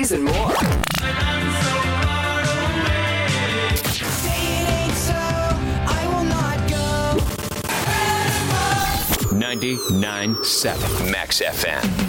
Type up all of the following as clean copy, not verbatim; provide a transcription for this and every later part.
these and more. 99.7 Max FM.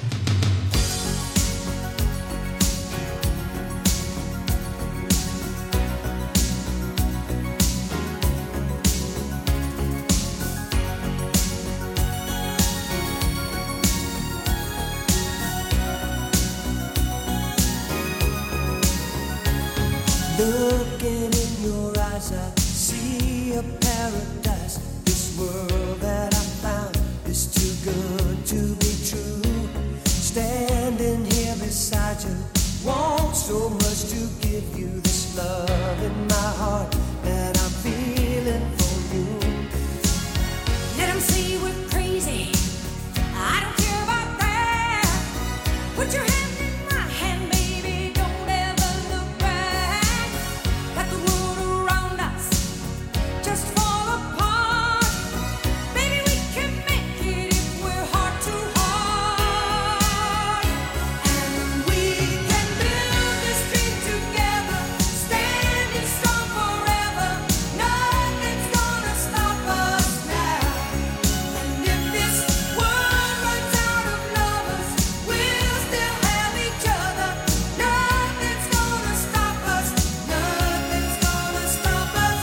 Looking in your eyes, I see a paradise. This world that I found is too good to be true. Standing here beside you, want so much to give you this love in my heart that I'm feeling for you. Let 'em say we're crazy. I don't care about that. Put your hand in my hand, baby. Don't ever look back. Let the world around us just fall apart. Baby, we can make it if we're heart to heart. And we can build this dream together, standing strong forever. Nothing's gonna stop us now. And if this world runs out of lovers, we'll still have each other. Nothing's gonna stop us. Nothing's gonna stop us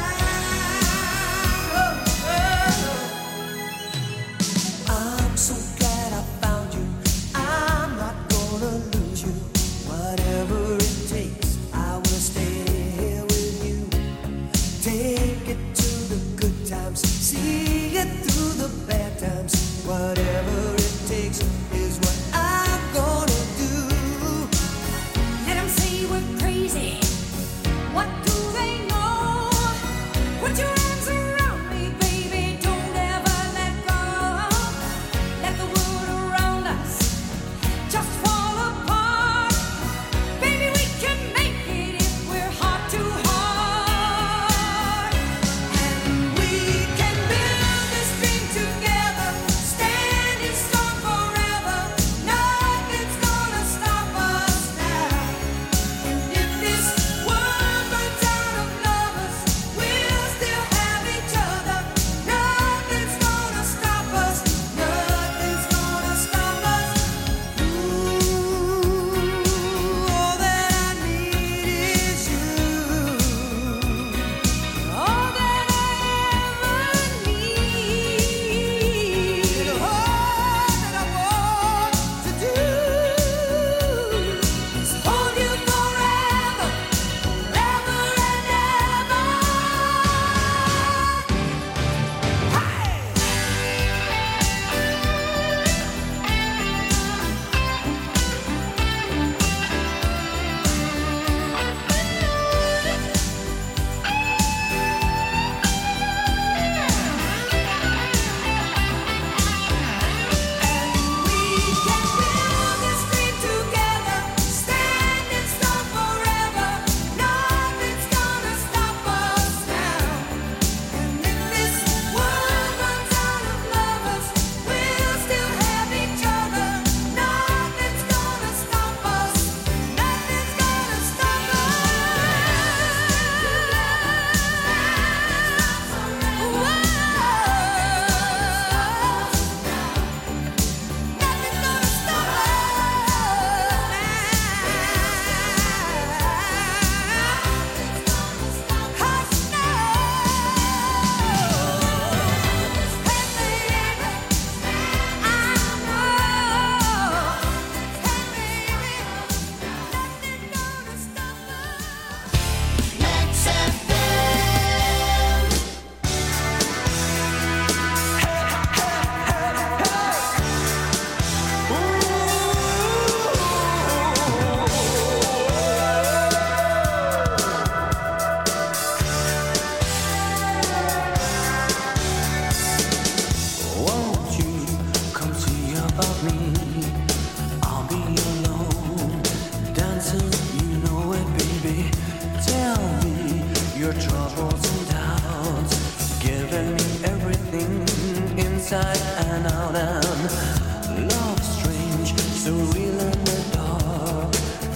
now. I'm so glad I found you. I'm not gonna lose you. Whatever it takes, I will stay here with you. Take it to the good times, see it through the bad times. Whatever it takes is what I'm gonna do. Let 'em say we're crazy. What do they know? Put your arms around me, baby. Don't ever let go. Let the world around us just fall apart. Baby, we can make it if we're heart to heart. And we can build this dream together, standing strong forever. Nothing's gonna stop us now. And if this world runs out of lovers, we'll still have each other. Nothing's gonna stop us. Nothing's gonna stop us. Ooh, all that I need is you. All that I ever need. And all that I want to do is hold you forever, forever and ever. We can build this dream together, standing strong forever. Nothing's gonna stop us now. And if this world runs out of lovers, we'll still have each other. Nothing's gonna stop us. Nothing's gonna stop Won't you come see about me? I'll be alone, dancing, you know it, baby. Tell me your troubles and doubts, giving me everything inside and out. And love strange, so real in the dark.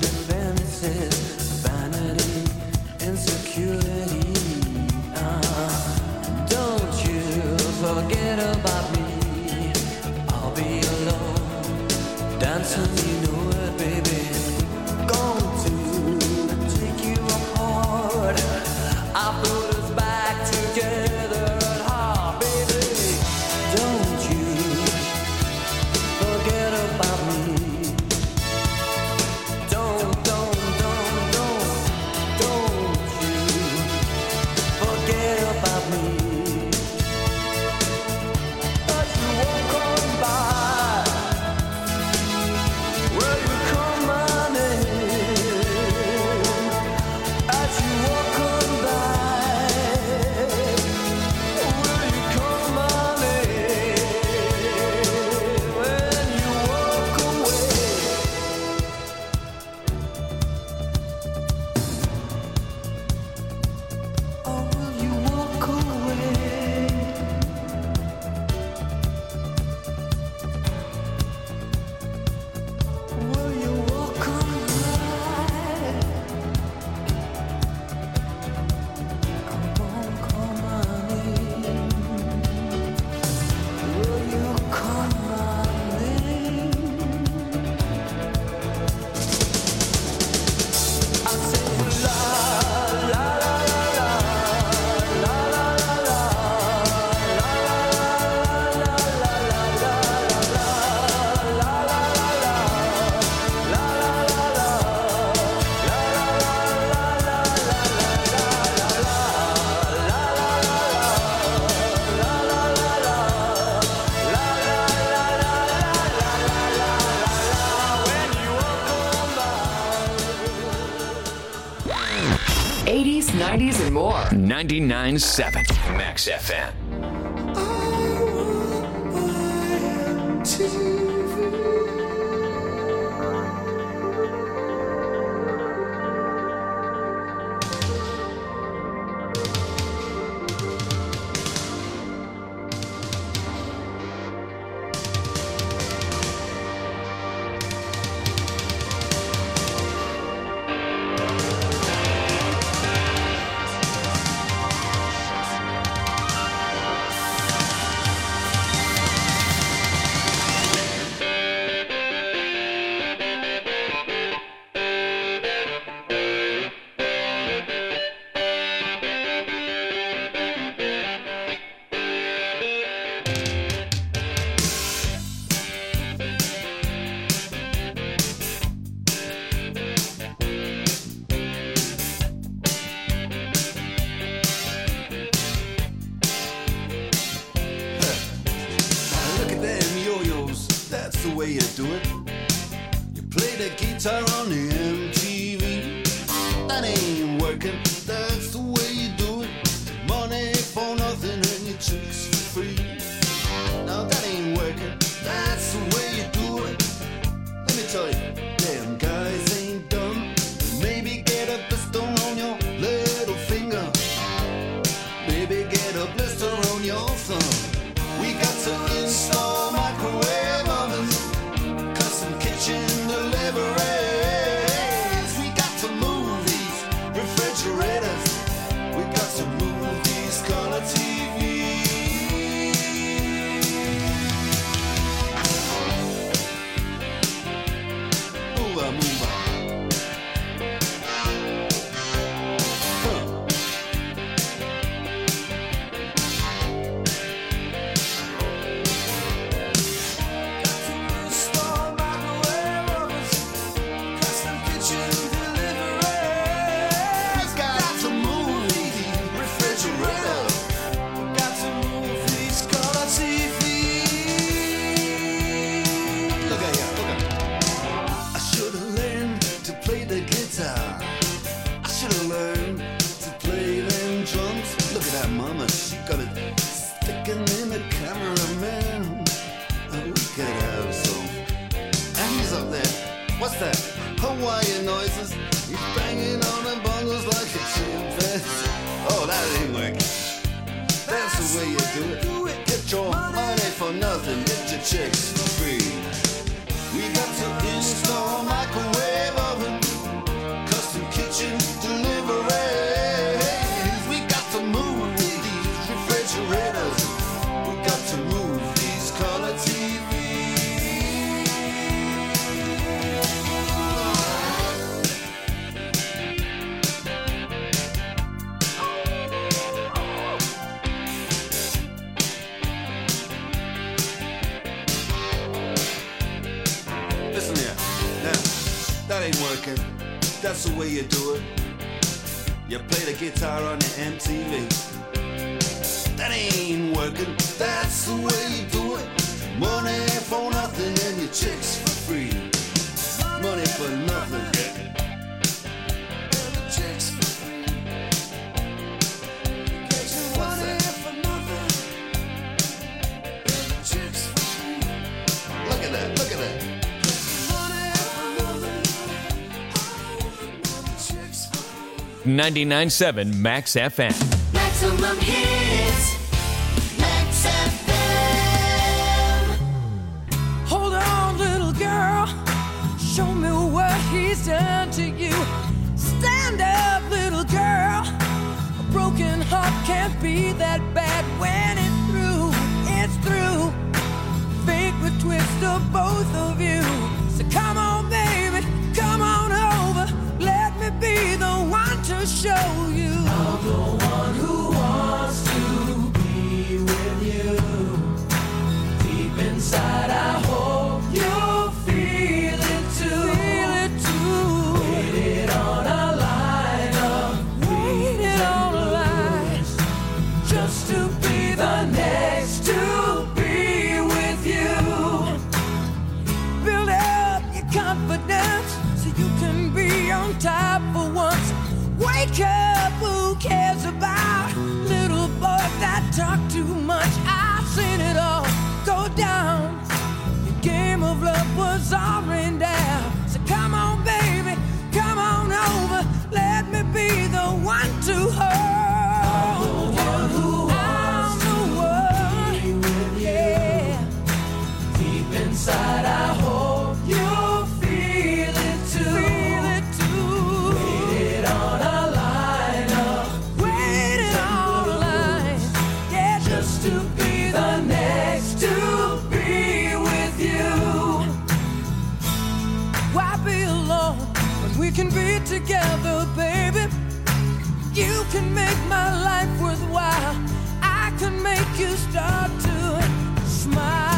80s, 90s, and more. 99.7 Max FM. Chicks for free. We got to install a microwave oven. that's the way you do it. You play the guitar on your MTV. That ain't working, that's the way you do it. Money for nothing and your chicks for free. Money for nothing and the chicks for free. What's that? For nothing and the chicks for free. Look at that, look at that. 99.7 Max FM. Maximum hits. Max FM. Hold on, little girl. Show me what he's done to you. Stand up, little girl. A broken heart can't be that bad when it's through. It's through. Fate would twist of both of you. So come on, baby. Come on over. Let me be the one to show you. I'm the one who wants to be with you. Deep inside, I hope you'll feel it too. Feel it too. Waited on a line of waited on a line just to be the next to be with you. Build up your confidence so you can be on top for once. Wake up, who cares about little boys that talk too much? I've seen it all go down. The game of love was all rained down. So come on, baby, come on over. Let me be the one to hold you. I'm the one who wants to be with you. Deep inside, I hope you'll feel it too. Feel it too. Waited on a line of waited on a line, yeah, just to be the next to be with you. Why be alone when we can be together, baby? You can make my life worthwhile. I can make you start to smile.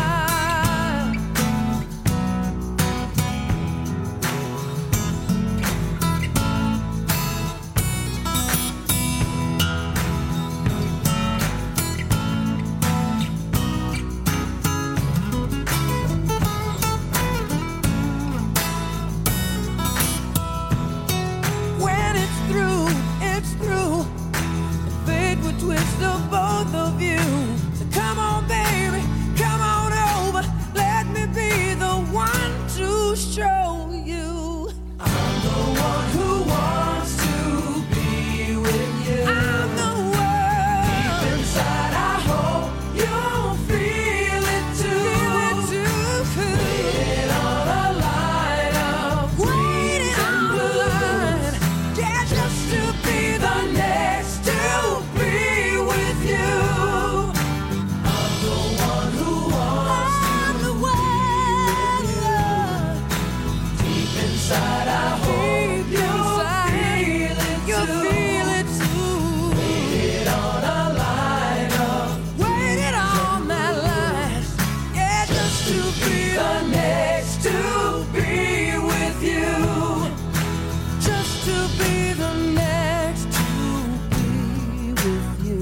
When it's through, it's through. Fate would twist of both of you. So come on, baby, come on over. Let me be the one to show you. I'm the one who wants to be with you. I'm the one. Deep inside, I hope you'll feel it too. Feel it too. Waiting on a line of waiting on a line, yeah, just to be the next to be with you. I'm the one who wants to be with you. Deep inside, I hope you'll feel it too. Waited on a line of waited on that line, yeah, just to be the next to be with you. Just to be the next to be with you.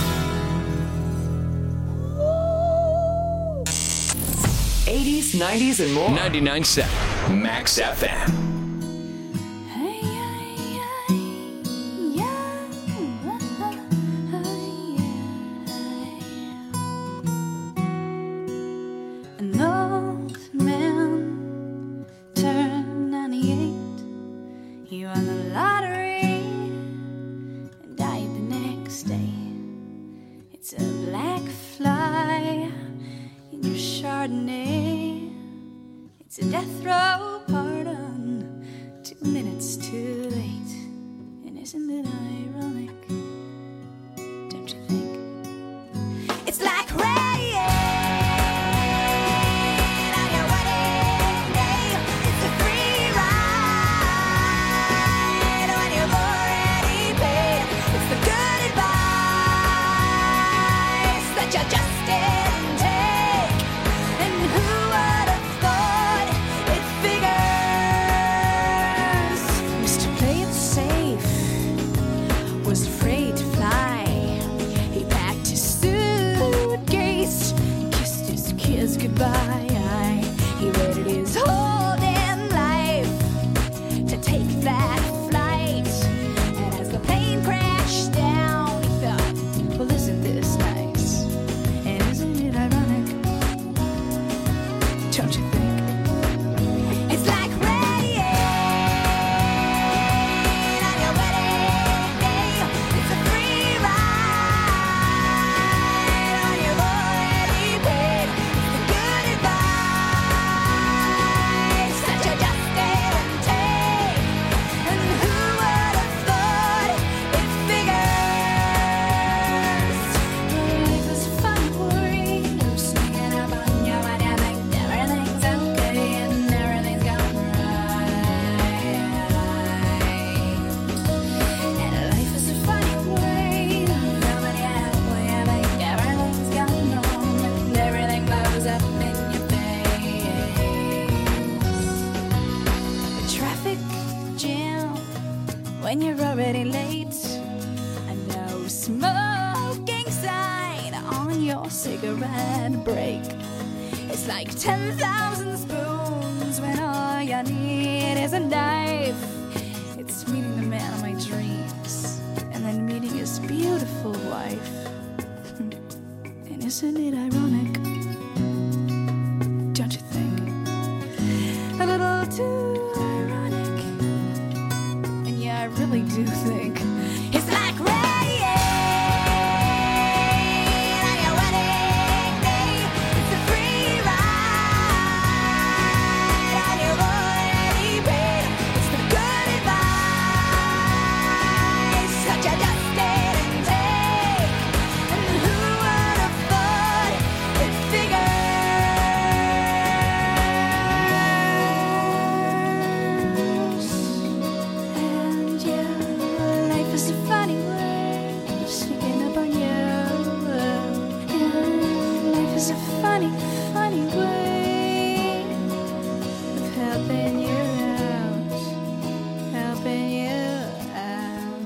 80s, 90s, and more. 99.7 Max FM. An old man turned 98. He won the lottery and died the next day. It's a black fly in your Chardonnay. It's a death row pardon, 2 minutes too late. And isn't it ironic? Don't you think? It's like rain on your wedding day. It's a free ride when you've already paid. It's the good advice that you just didn't take. And who would have thought it figures? when you're already late. A no smoking sign on your cigarette break. It's like 10,000 spoons when all you need is a knife. It's meeting the man of my dreams and then meeting his beautiful wife. And isn't it ironic? Don't you think? A little too ironic. And yeah, I really do think it's like rain on your wedding day. It's a free ride on your already paid. It's the good advice that you just didn't take. And who would have thought it figures? And yeah, life is a funny way sneaking up on you. Yeah, life is a funny, funny way of helping you out, helping you out.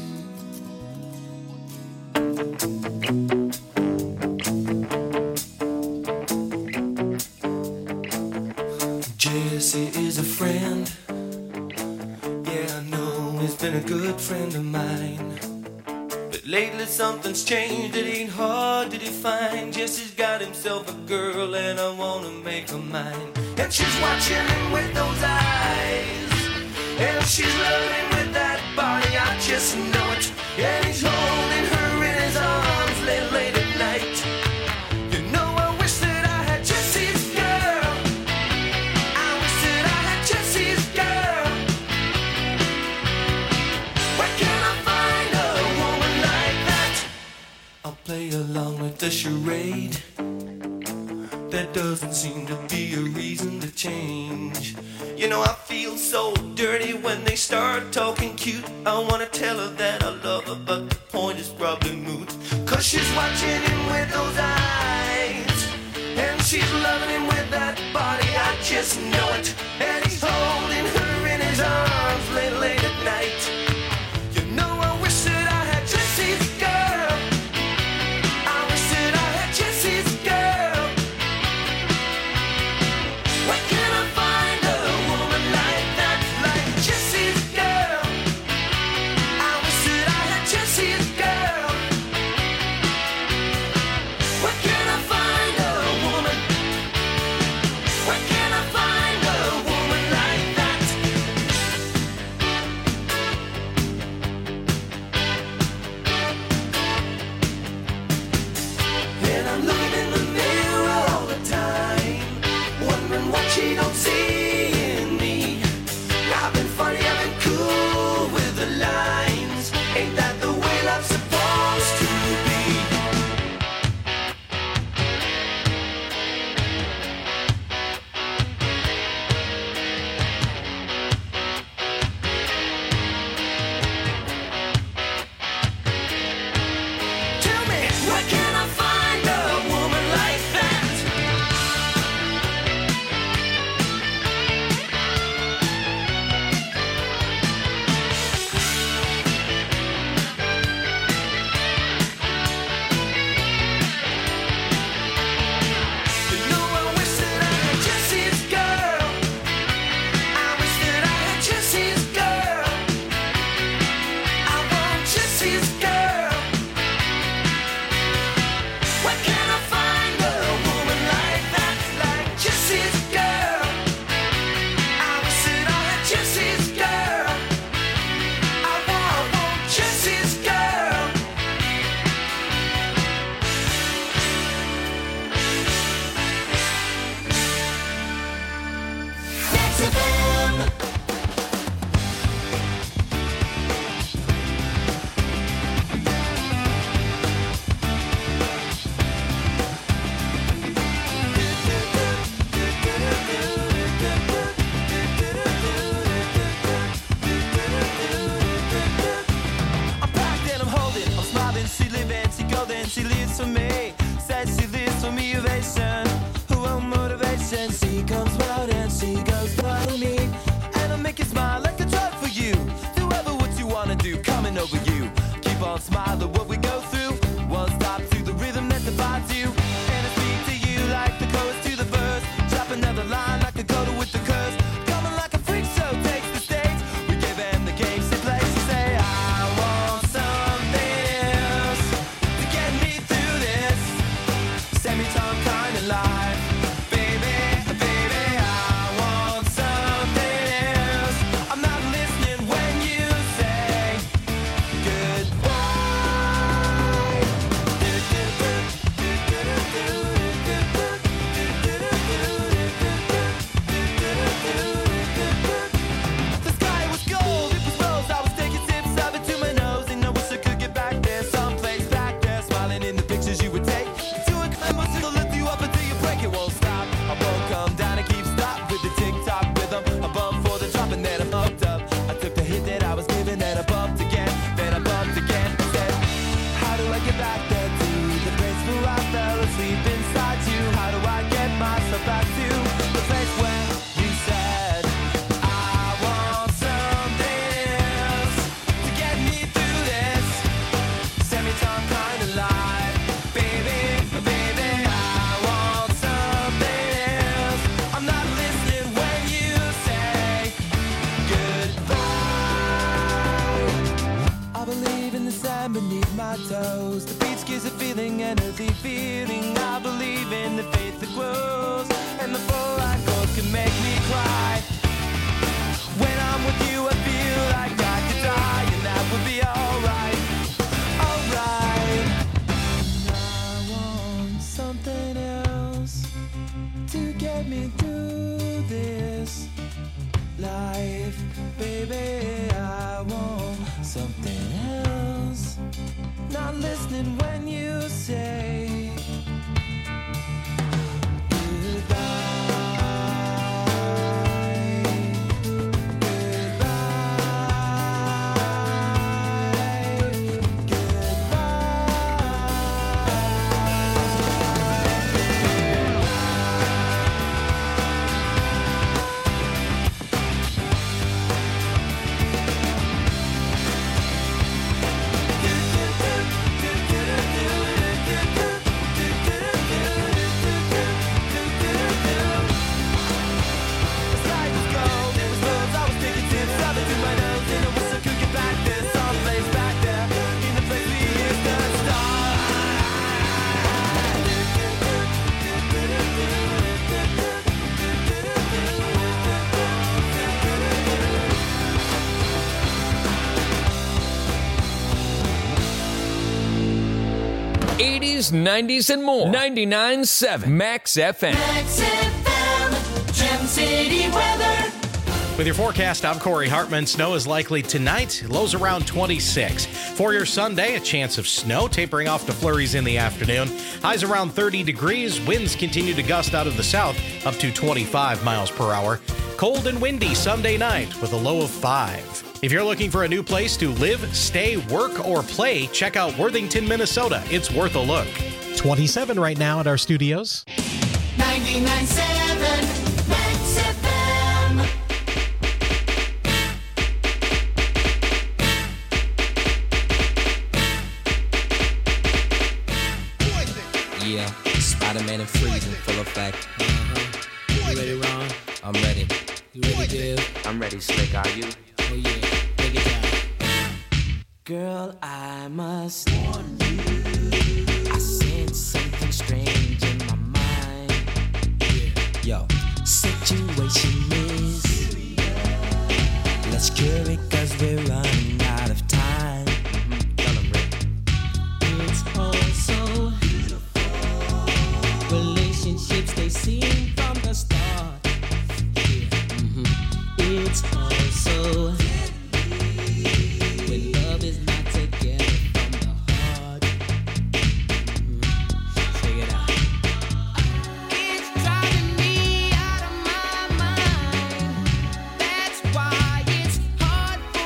Jesse is a friend. Yeah, I know he's been a good friend of mine. But lately something's changed, it ain't hard to define. Jesse's got himself a girl and I wanna make her mine. And she's watching him with those eyes, and she's loving him with that body, I just know it. And he's holding her in his arms late at night. You know I wish that I had Jesse's girl. I wish that I had Jesse's girl. Where can I find a woman like that? I'll play along with the charade. There doesn't seem to be a reason to change. You know I feel so dirty when they start talking cute. I wanna tell her that I love her, but the point is probably moot. Cause she's watching him with those eyes, and she's loving him with that body, I just know it. And he's holding her in his arms late at night. You know I wish that I had Jesse's girl. I wish that I had Jesse's girl. Where can I find a woman like that, like Jesse's girl? I wish that I had Jesse's girl. Where can I find a woman? Where can I find a woman like that? And I'm looking in the mirror all the time, wondering what she don't see in me. I've been funny, I've been cool with the lines. Ain't that the way love's supposed to be? Tell me, where can I find a woman like that? You know I wish that I had Jesse's girl. I wish that I had Jesse's girl. I want Jesse's girl. Where can I find a woman like that, like Jesse's girl? I wish that I had Jesse's girl. I want Jesse's girl. That's a bomb. I'm packed and I'm holding, I'm smiling, she living, she golden, she lives for me. Says she lives for me, ovation, who won't motivation. She comes round and she goes follow me, and I'll make you smile like a drug for you. Do ever what you over you. Keep on smiling what we go through. One stop to the rhythm that divides you. And I speak to you like the chorus to the verse. Drop another line like a coda with the curse. Coming like a freak show takes the stage. We give them the game, say place to say I want something else to get me through this semi-time kind of life. Baby, baby, I want something else. I'm not listening when you say goodbye. The sky was gold, it was rose. I was taking sips of it to my nose, and I wish I could get back there, someplace back there, smiling in the pictures you would take. To a climb, it'll lift you up until you break. It won't stop. I won't come down and keep stop with the tick-tock rhythm. I bump for the drop and then I'm hooked up. I took the hit that I was given, then I bumped again, then I bumped again. I said, how do I get back there to the place where I fell asleep inside you? How do I get myself back to the place where you said I want something else to get me through this semi-time kind of life? Baby, baby, I want something else. I'm not listening when you say goodbye. I believe in the sand beneath my toes. The beach gives a feeling, an earthy feeling. I believe in the faith that grows, and the full line chords can make me cry. When I'm with you, I feel like I could die, and that would be alright, alright. I want something else to get me through this life, baby. I want something else. Not listening when you say '80s, '90s, and more. 99.7 Max FM. Max FM, Gem City weather. With your forecast, I'm Corey Hartman. Snow is likely tonight. Lows around 26. For your Sunday, a chance of snow, tapering off to flurries in the afternoon. Highs around 30 degrees. Winds continue to gust out of the south up to 25 miles per hour. Cold and windy Sunday night with a low of 5. If you're looking for a new place to live, stay, work, or play, check out Worthington, Minnesota. It's worth a look. 27 right now at our studios. 99.7 Max FM. Yeah, Spider-Man and Freeze in full effect. You ready, Ron? I'm ready. You ready, Dave? I'm ready, Slick. Are you? Oh yeah, take it down. Girl, I must warn you, I sense something strange in my mind. Yo. Situation is, let's cure it 'cause we're running out of time. Tell 'em, Rick. It's all so beautiful. Relationships they seem from the start. It's all so when love is not together from the heart. Check it out. It's driving me out of my mind. That's why it's hard for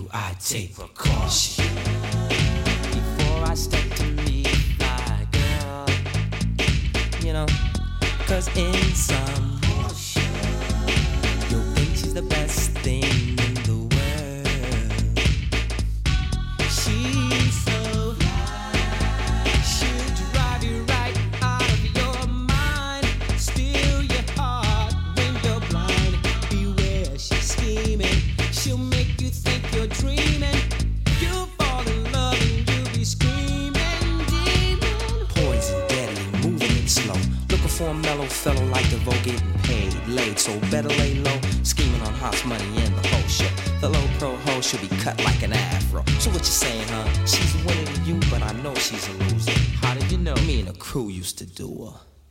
you, I take precaution. Before I step to meet my girl, you know, 'cause in some you'll think she's the best thing in the world. She's so high, she'll drive you right out of your mind, steal your heart when you're blind. Beware, she's scheming, she'll make you think you're dreaming. You'll fall in love and you'll be screaming, demon. Poison, deadly, moving it slow. Looking for a mellow fellow like DeVoe, getting paid, laid, so better lay low. Scheming on hot money and the whole show. The low pro hoe should be cut like an afro. So what you saying, huh? She's winning to you, but I know she's a loser. How did you know? Me and the crew used to do her.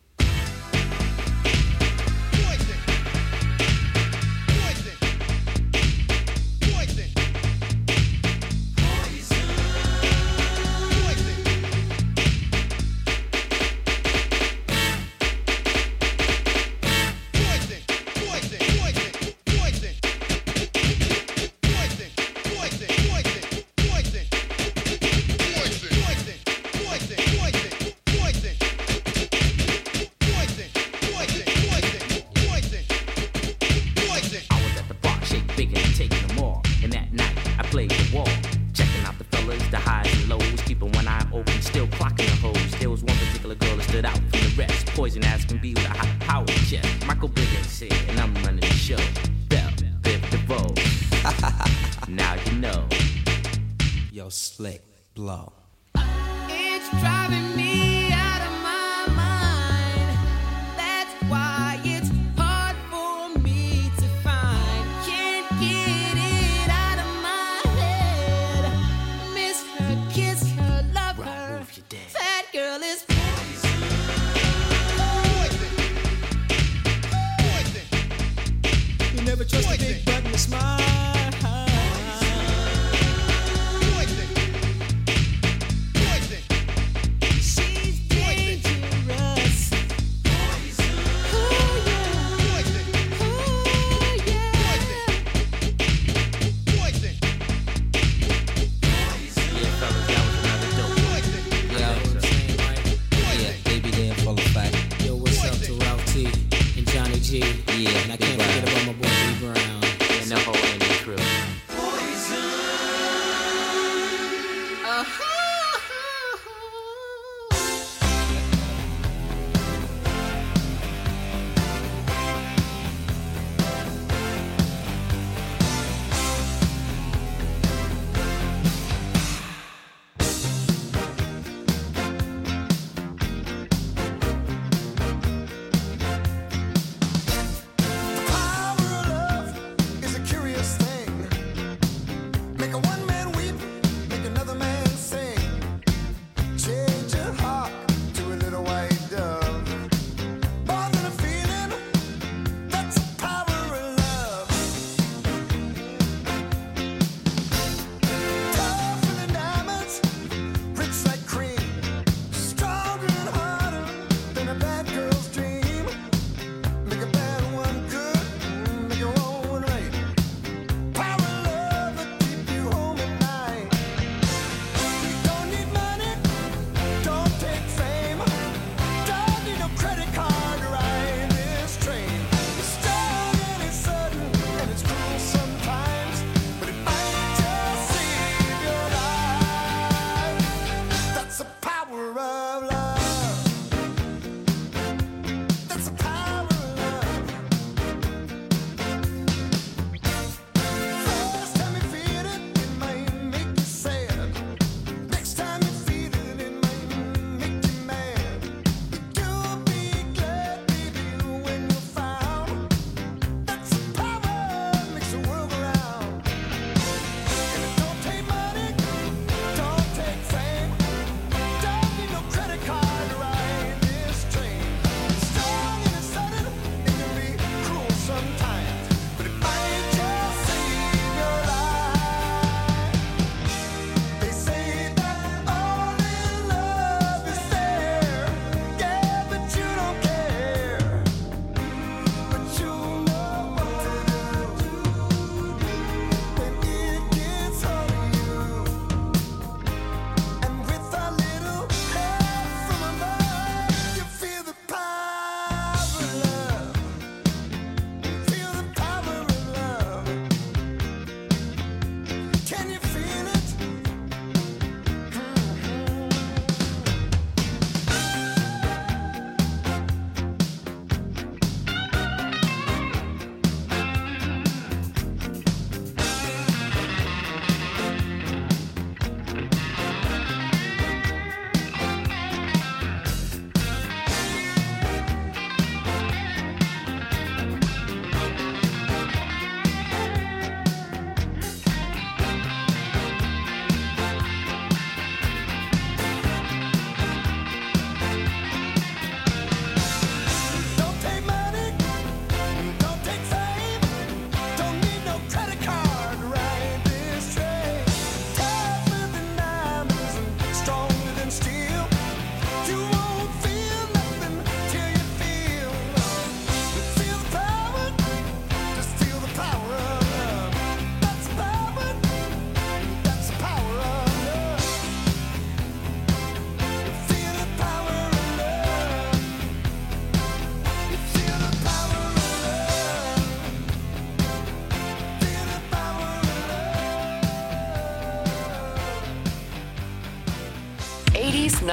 Poison asking be with a high power chest. Michael Biggins said, and I'm running the show. Bell, Biv DeVoe. Now you know. Yo, slick, blow. It's driving me out of my mind. That's why it's hard for me to find. Can't get it out of my head. Miss her, kiss her, love her. That girl is Never trust a big button to smile. she's dangerous. Yeah, fellas, that was another dope. Yeah, baby, they in full effect. Yo, what's up to Ralph T and Johnny G? Yeah, and I can't forget about my boy B Brown. And the whole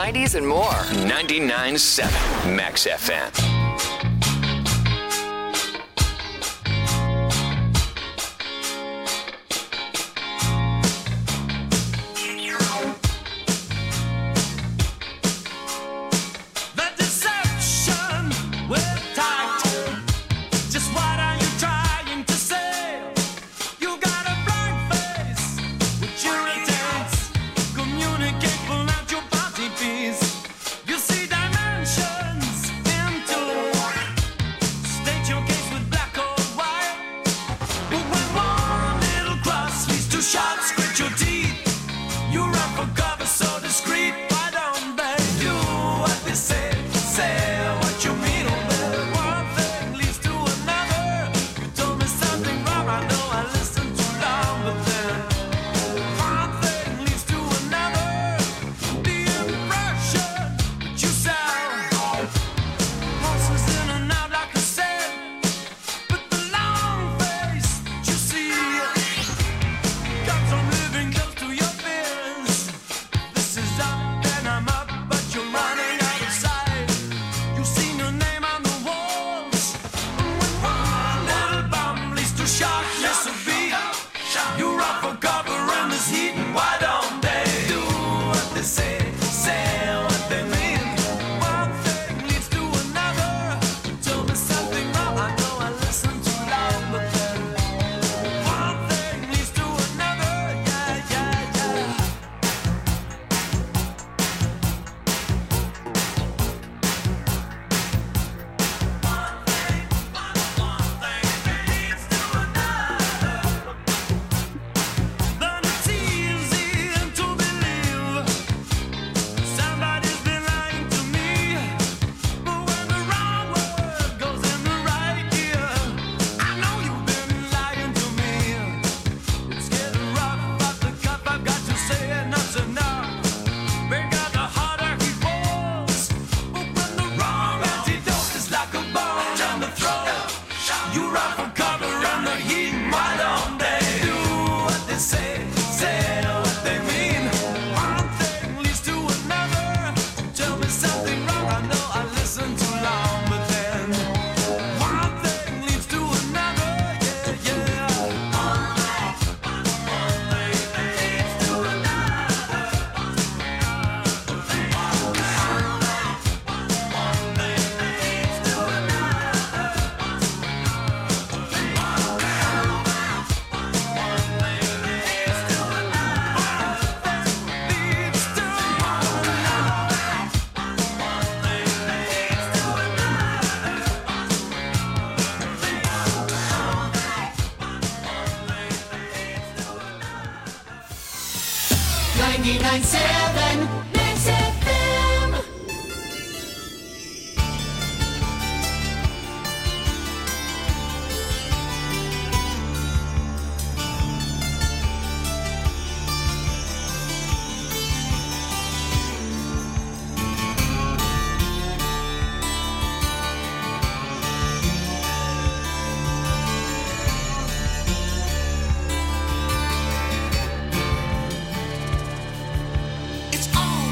90s, and more. 99.7 Max FM. It's all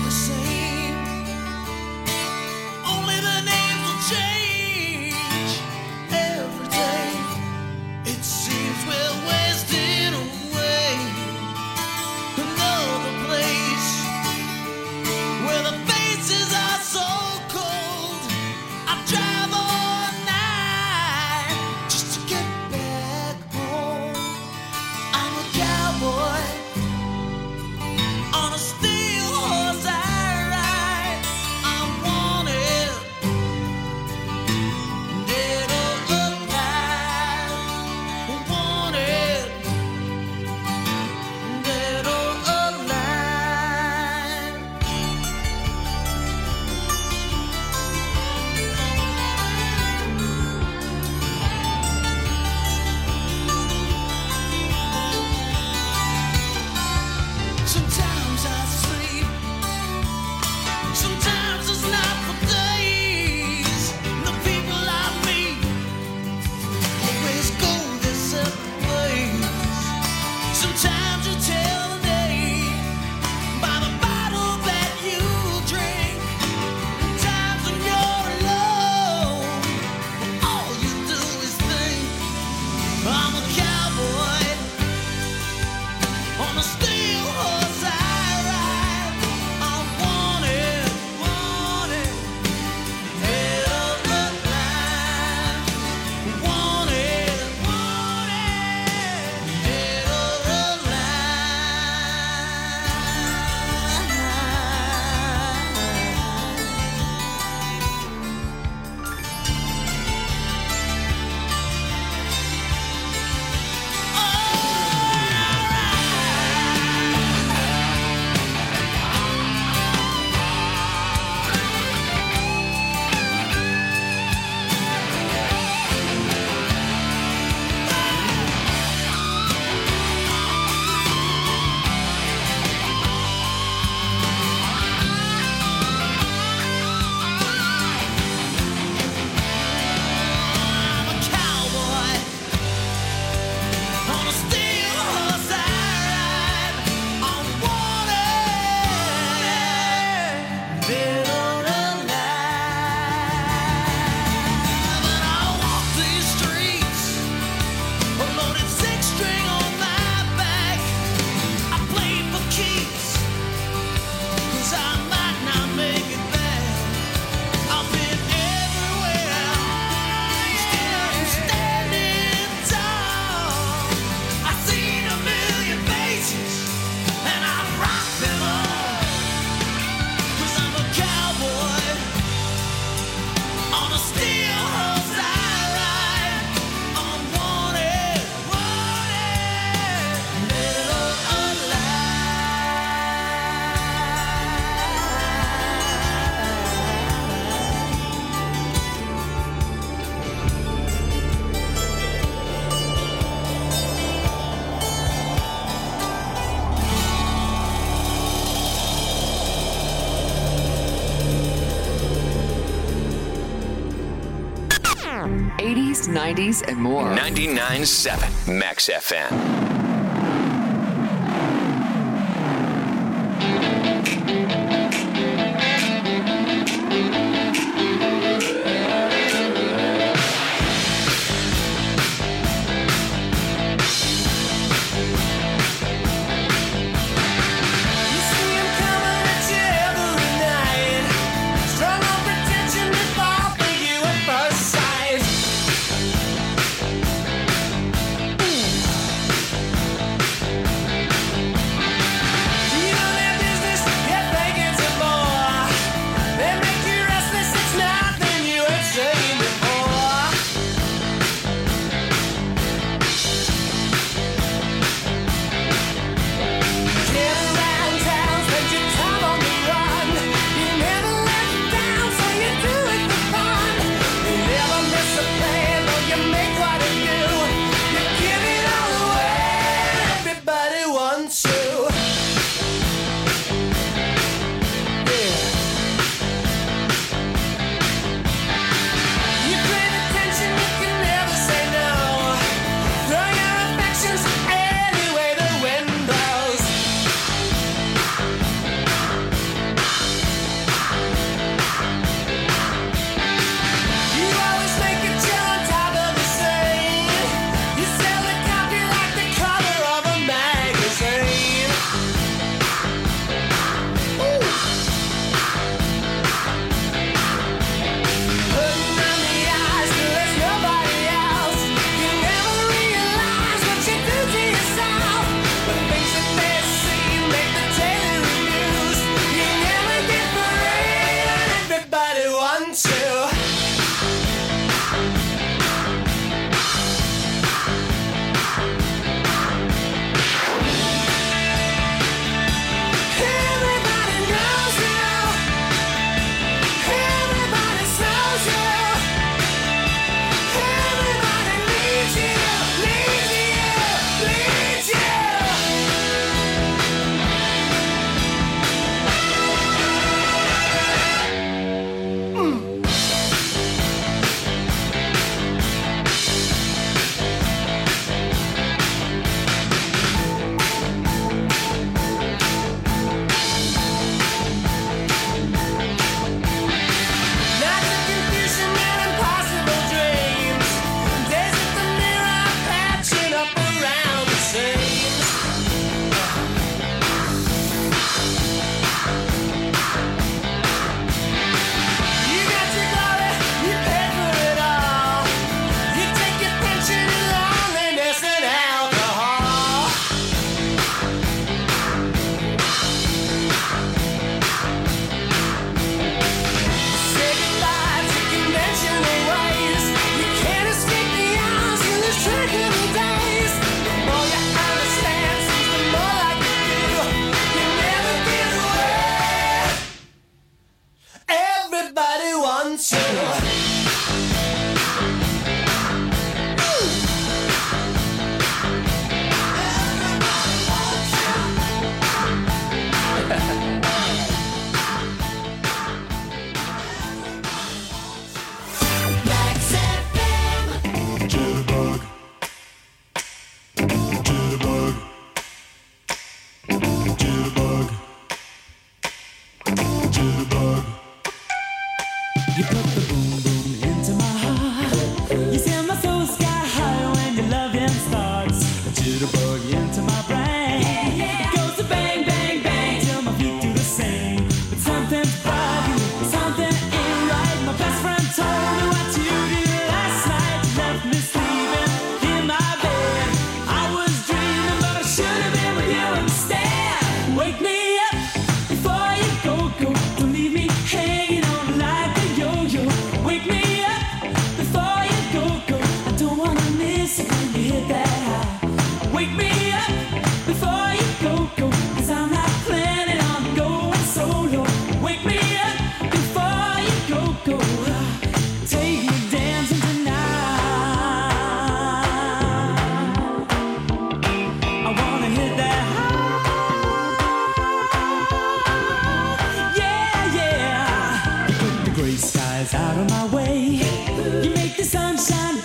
80s, 90s, and more. 99.7 Max FM. Out of my way, you make the sunshine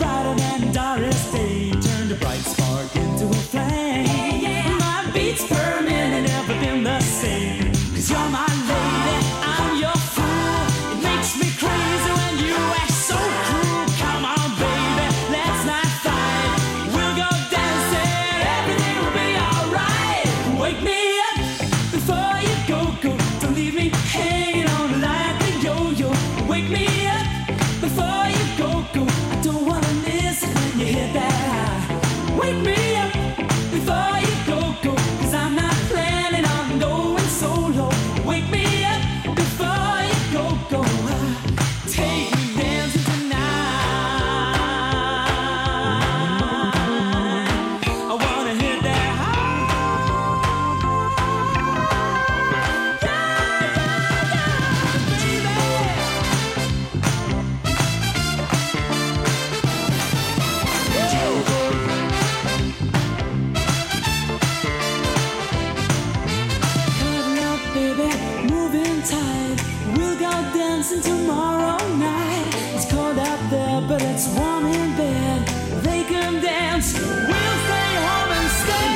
dancing tomorrow night. It's cold out there, but it's warm in bed. They can dance, we'll stay home instead.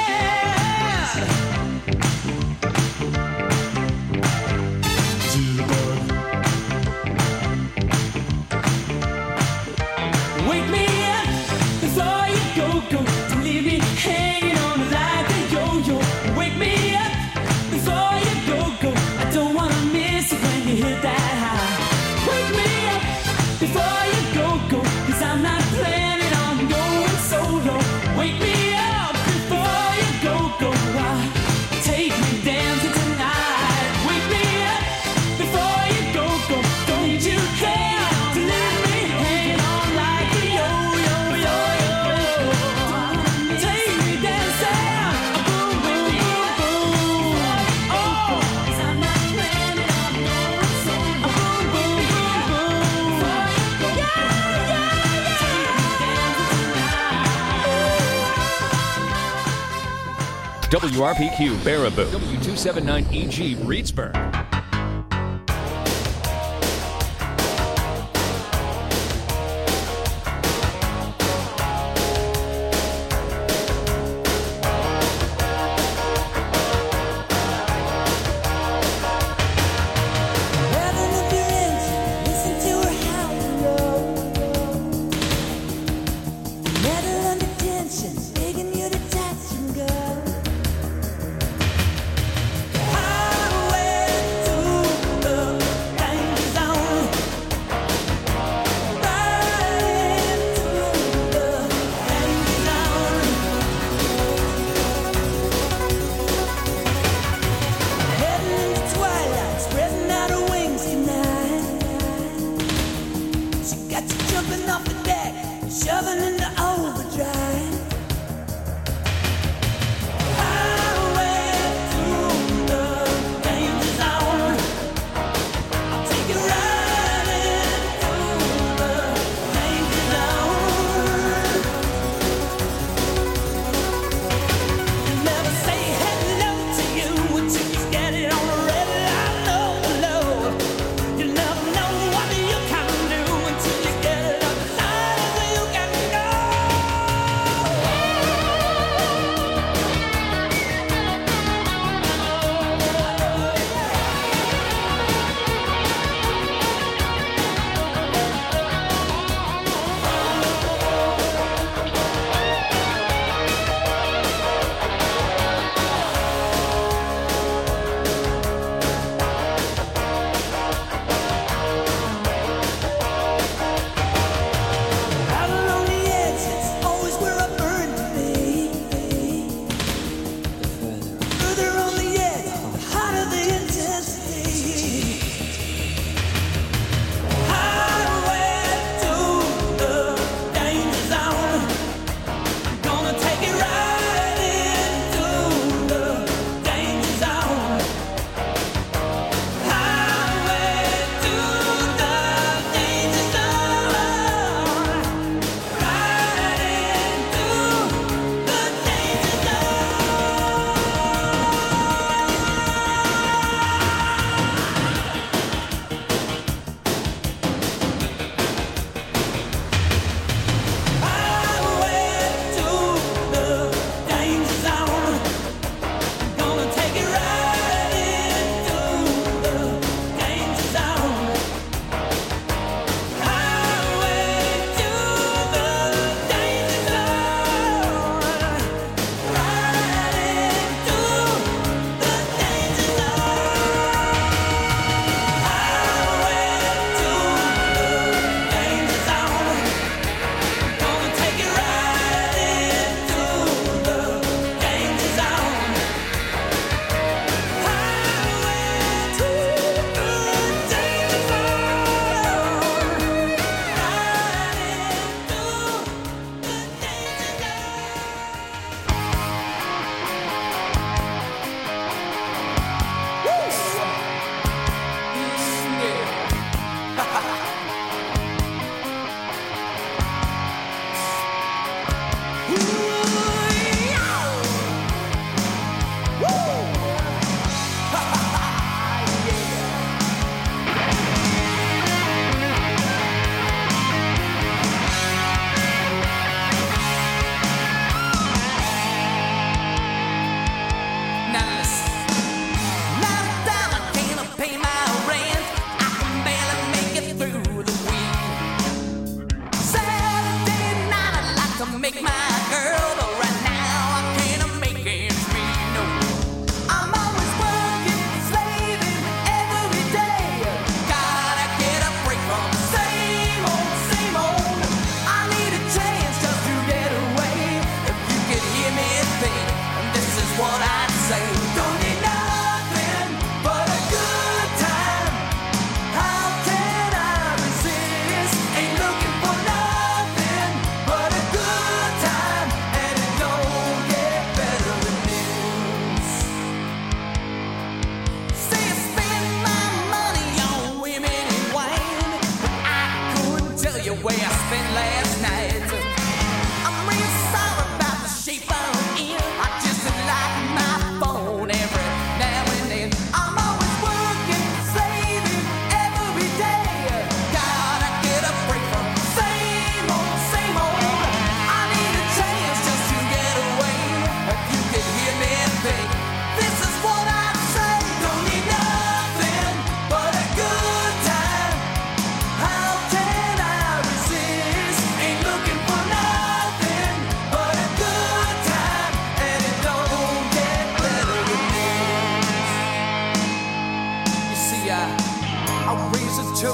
Wake me up before you go. Don't leave me hanging on like a yo-yo. Wake me up before you go. I don't wanna miss it when you hit that high. Wake me up before you go. 'Cause I'm not planning on going solo. Wake me up before you go. Take me dancing tonight. Wake me up before you go. Don't you care to leave me hanging on like a yo-yo. Take me dancing, boom, boom, boom, boom. Oh, 'cause I'm not planning on going solo. Boom, boom, boom, boom. WRPQ Baraboo, W279EG Reedsburg. Heaven of your inch, listen to her howl and roll. Metal under tension, begging you to touch and go. Highway to the danger zone. Riding through the danger zone. Heading into twilight, spreading out her wings tonight. She got you jumping off the deck, shoving into overdrive. Highway through the danger zone. I'll take you riding through the danger zone. Never say hello to you until you get it on the red line. Low. You never know what you can do until you get it up. You can go.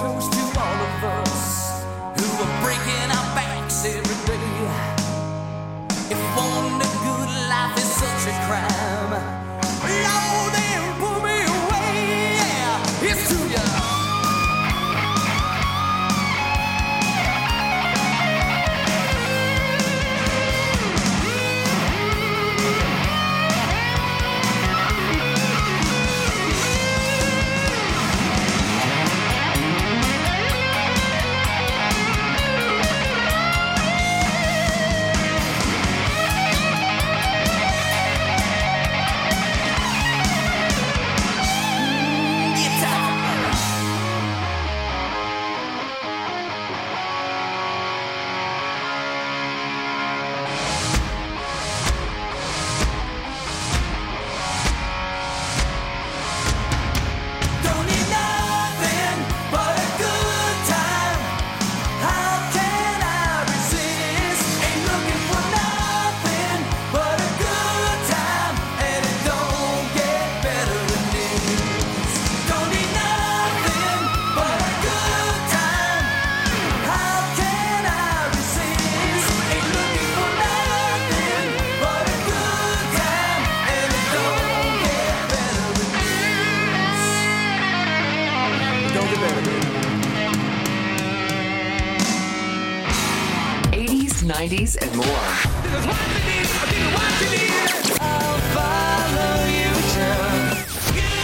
toast to all of us who are breaking our backs every day. If wanting a good life is such a crime, Lord, then pull me away. Yeah, it's to you. '80s, '90s, and more.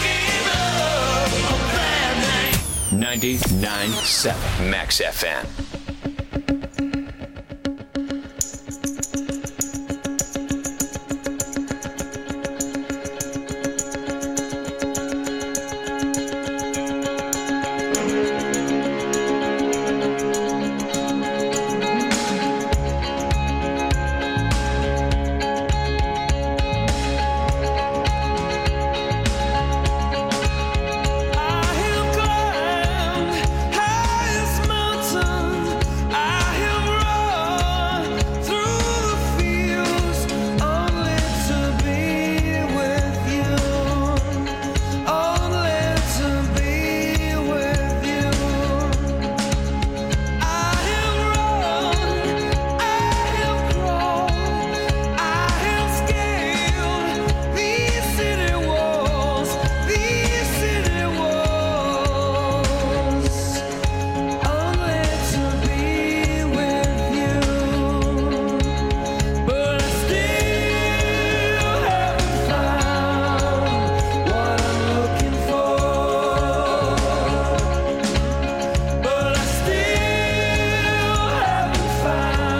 99.7 Max FM.